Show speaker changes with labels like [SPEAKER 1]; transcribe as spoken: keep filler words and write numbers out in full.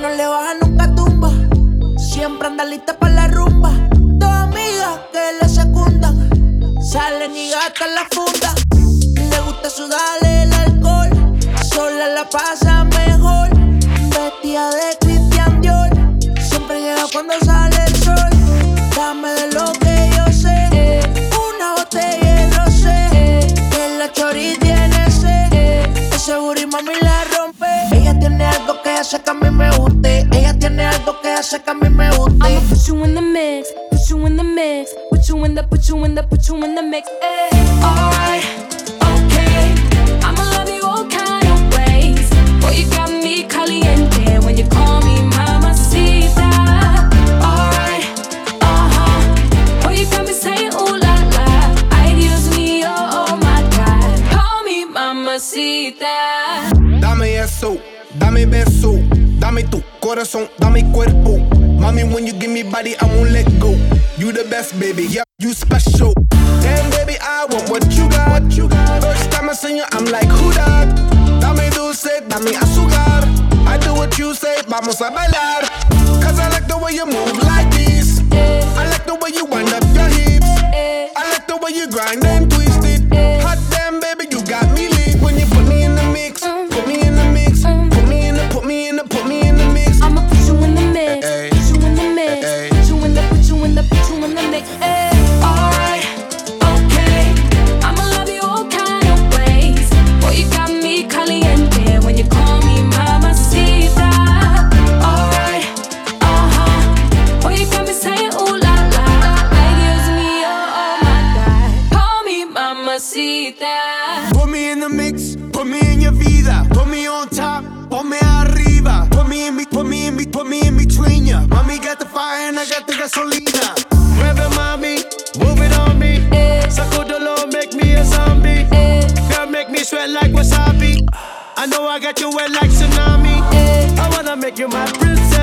[SPEAKER 1] no le baja nunca tumba. Siempre anda lista para la rumba. Dos amigas que le secundan, salen y gastan la funda. Le gusta sudarle el alcohol, sola la pasa mejor. Vestida de Christian Dior, siempre llega cuando sale el sol. Dame de lo que yo sé, una botella de rosé, que la chori tiene sed. Ese booty mami la rompe. Ella tiene algo que hace que a mí me guste. Ella tiene algo que hace que a mí me guste.
[SPEAKER 2] I'ma put you in the mix, put you in the mix, put you in the, put you in the, put you in the mix. Eh. Alright, okay, I'ma love you all kind of ways. Boy, you got me caliente when you call me mamacita. Alright, uh-huh, boy, you got me saying ooh la la. Ay, Dios mío, oh my God, call me mamacita.
[SPEAKER 3] Dame eso, dame beso, dame tu corazón, dame cuerpo. Mommy, when you give me body, I won't let go. You the best, baby, yeah, you special. Damn, baby, I want what you got. What you got. First time I seen you, I'm like, who that? Dame dulce, dame azúcar. I do what you say, vamos a bailar. Cause I like the way you move like this. I like the way you wind up your hips. I like the way you grind and twist it. Hot damn, baby, you got me lit. When you put me in the mix, put me in the mix, put me in the, put me in the, put me in the mix.
[SPEAKER 2] I'ma put you in the mix,
[SPEAKER 3] Ay,
[SPEAKER 2] put you in the mix,
[SPEAKER 3] ay,
[SPEAKER 2] put you in the, put you in the, put you in the mix. Eh. Alright, okay, I'ma love you all kind of ways. Boy, you got me caliente when you call me mamacita. Alright, uh-huh, boy, you got me saying ooh la la. Ay, Dios mío, oh my God, call me mamacita.
[SPEAKER 3] Put me in the mix, put me in your vida. Put me on top, ponme arriba. Put me in, be- put me in, be- put me in between ya. Mommy got the fire and I got the gasolina. Rev it, mommy, move it on me. Sacudolo, make me a zombie. Girl, make me sweat like wasabi. I know I got you wet like tsunami. I wanna make you my princess.